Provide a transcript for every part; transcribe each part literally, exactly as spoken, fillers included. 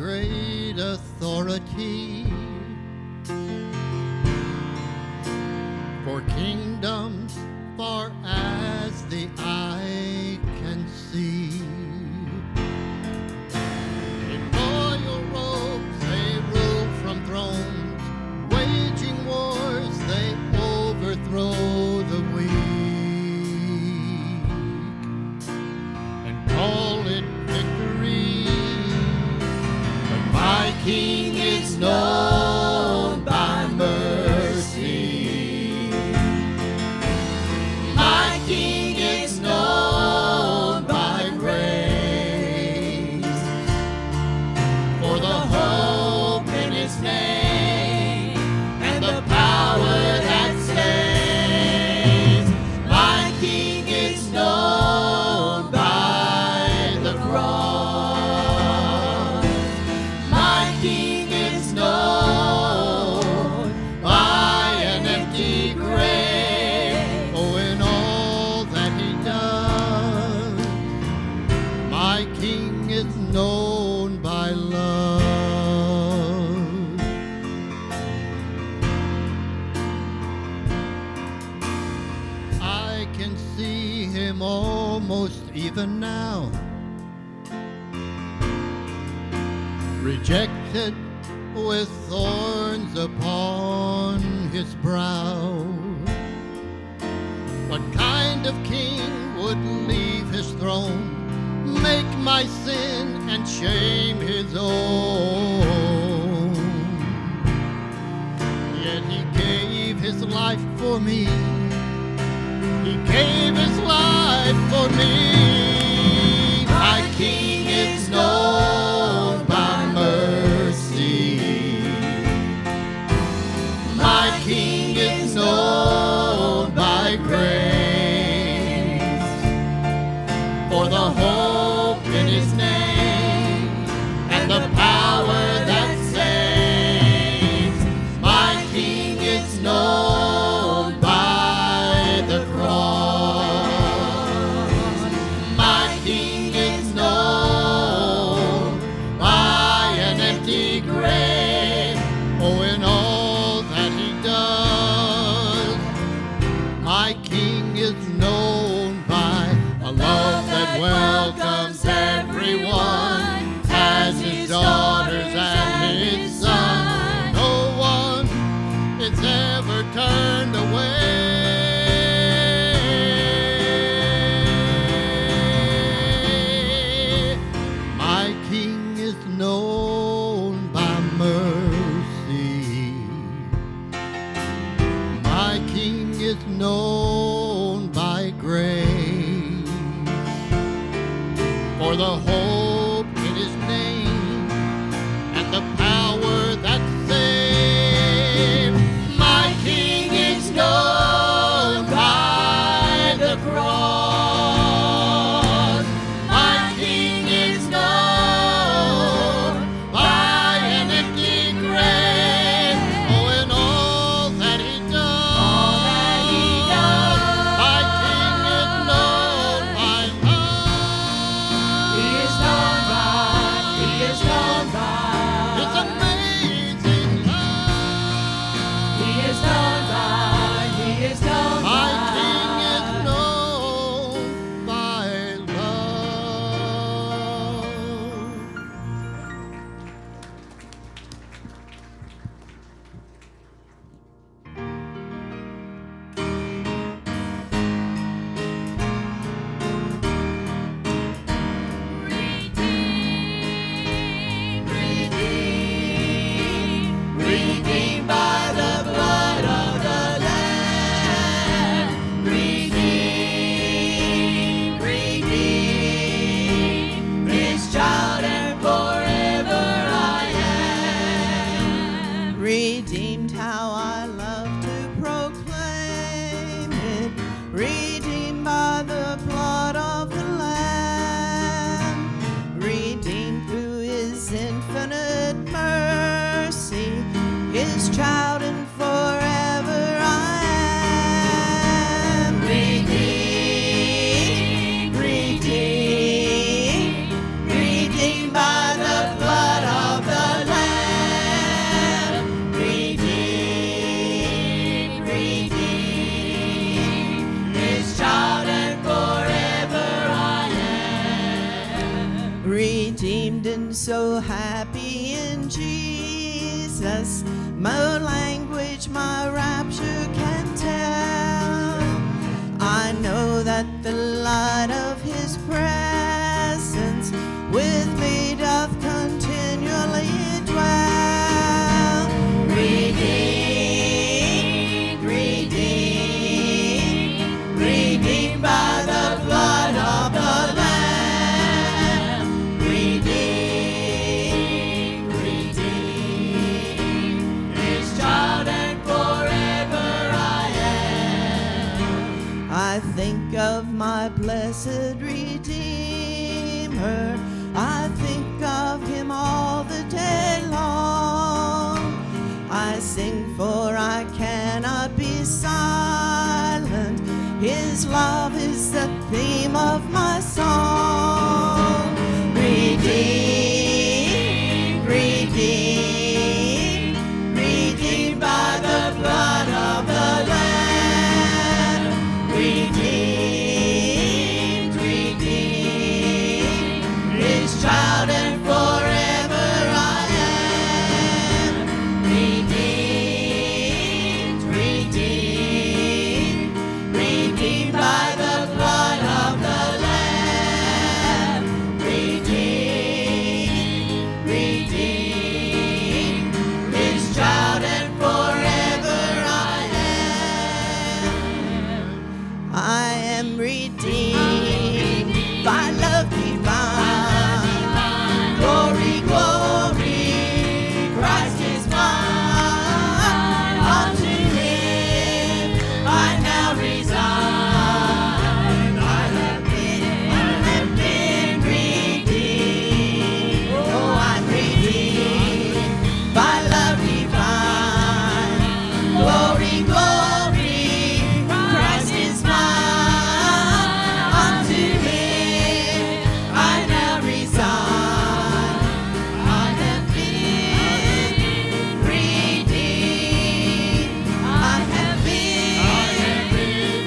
great authority. For kingdoms far as the eye can see. In royal robes they rule from thrones, waging wars they overthrow the weak, and call it victory. But my King is known by mercy. My King is known by grace. For the hope in His name and the power that saves. My King is known by the cross. My King is known by an empty grave. Oh, in all that He does, my King is known by love. I can see Him almost even now, rejected with thorns upon His brow. What kind of king would leave his throne, make my sin and shame his own? Yet He gave His life for me. He gave His life for me. My King is known by mercy. My King is known by grace. For the hope in His name and the power that saves. My King is known by the cross. My King is known by an empty grave. Oh, in all that He does, my King is known by a love that welcomes everyone as His daughters and His sons. No one is ever turned away. My King is known by mercy. My King is known by grace. For the hope in His name and the power that saves. My King is known by the cross. My King is known by an empty grave. Oh, in all that He does, All that He does. my King is known by love. He is known by, He is known His by, amazing love. He is known by, He is known My King is by. known by love. Redeemed, redeemed, redeemed by the blood of the Lamb. Redeemed, redeemed, His child and forever I am. Redeemed, how I love to proclaim it. Redeemed by the blood of the Lamb. Redeemed through His infinite mercy. His child and forever I am. Redeemed, redeemed, redeemed by the blood of redeemed and so happy in Jesus. No language my rapture can tell. I know that the light of his presence with me doth continually dwell. Redeemed, redeemed, redeemed by the blood of the Lamb. Redeemed, redeemed, his child and forever I am. I think of my blessed Redeemer. I think of him all the day long. I sing for I cannot be silent. His love is the theme of my song. Redeemed, redeemed, redeemed by the blood of the Lamb. Redeemed, redeemed, his child and forever I am. Redeemed, redeemed, redeemed by the blood of the Lamb. Redeemed, redeemed, his child and forever I am. I am redeemed by love divine. Glory, glory, Christ is mine. Unto him I now resign. I have been, I have been redeemed. Oh, I'm redeemed by love divine. Glory, glory, Christ is mine. Unto him I now resign. I have been redeemed. I have been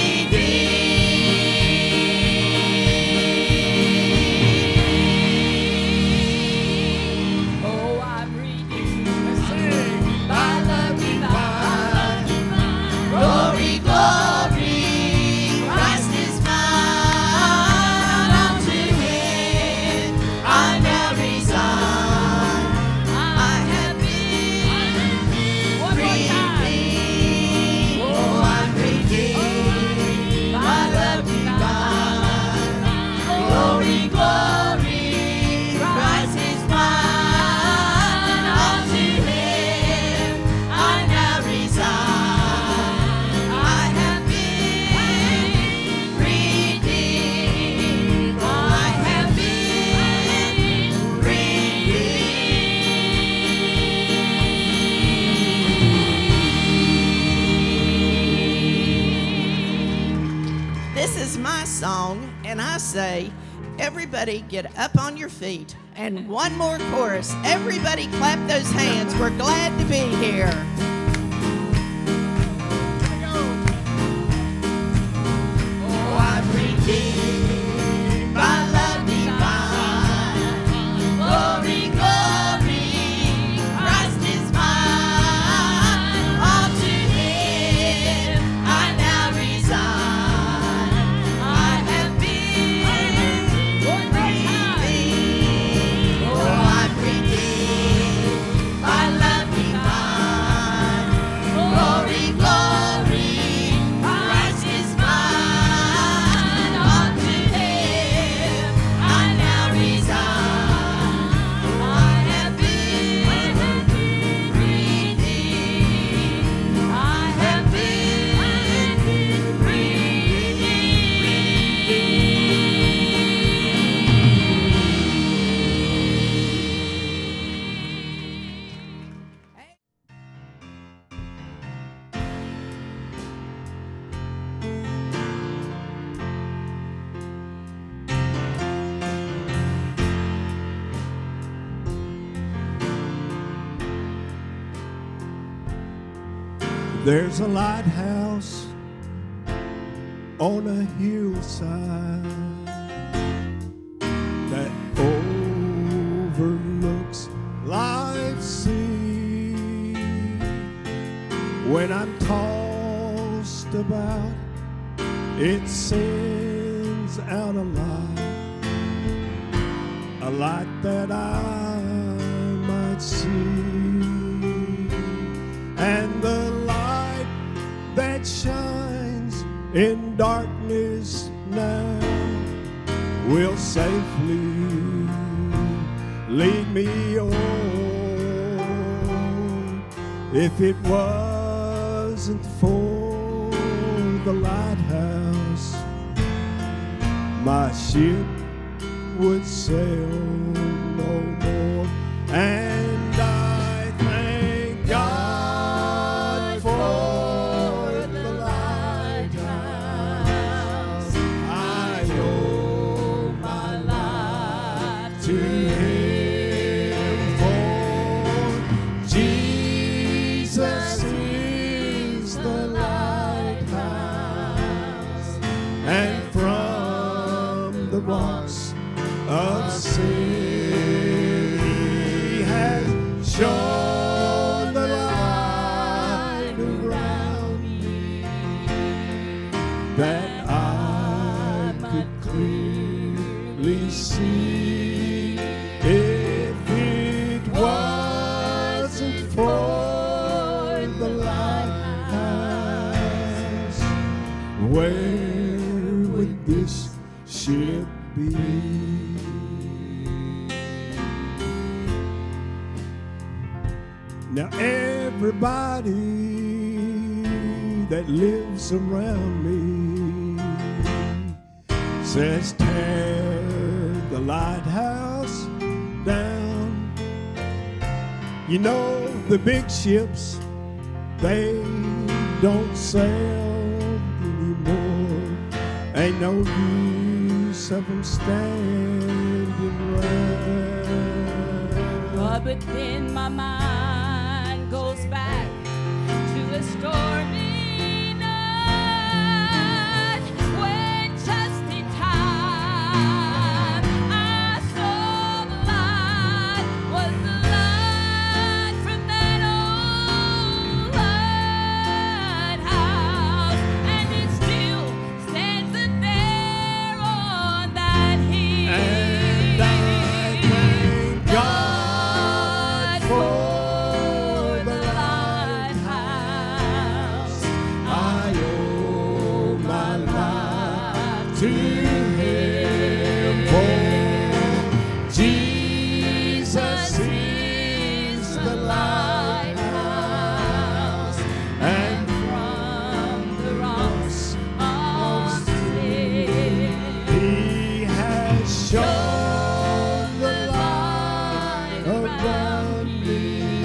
redeemed. Oh, I'm redeemed. Sing by love divine. Glory, glory, Christ is mine. Unto him I now resign. I have been redeemed. Oh, I'm redeemed by love divine. Glory, glory, Christ is mine. Unto him I now resign. I have been redeemed. Oh, I have been redeemed. This is my song, and I say, everybody get up on your feet. And one more chorus. Everybody clap those hands. We're glad to be here. Oh, I'm redeemed by love divine. Glory, glory, Christ is mine. Unto him I now resign. I have been redeemed. Oh, I'm redeemed by love divine. Glory, glory, Christ is mine. Unto him I now resign. I have been redeemed. I have been There's a lighthouse on a hillside that about, it sends out a light, a light that I might see. And the light that shines in darkness now will safely lead me on. If it wasn't for the lighthouse, my ship would sail no more. And I thank God for the lighthouse. I owe my life to Him, for Jesus is the lighthouse, and from the rocks of sin He has shown the light around me, that I could clearly see. If it wasn't for the lighthouse, where would this ship be? Now everybody that lives around me says tear the lighthouse down. You know the big ships, they don't sail anymore. Ain't no use of them standing round. Oh, but then my mind goes back to a stormy night, when just in time I saw the light, was the light from that old lighthouse, and it still stands there on that hill. And I thank God for the lighthouse. I owe my life to Him, for Jesus is the lighthouse, and From the rocks of sin, He has shown the light around me,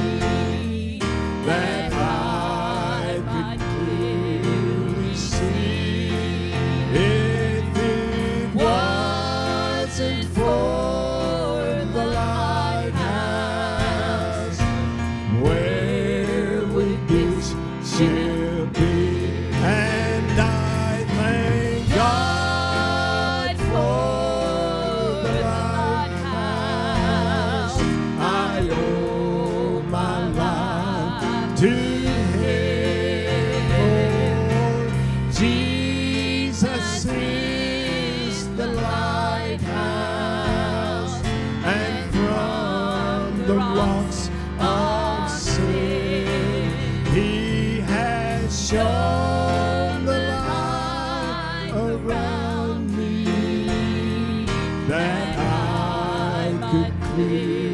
that I could clearly see. If it wasn't for the lighthouse, where would this ship be? And I thank God for the lighthouse. I owe my life to Him, for Jesus is the lighthouse, and from the rocks of sin He has shown the light around me, that I could clearly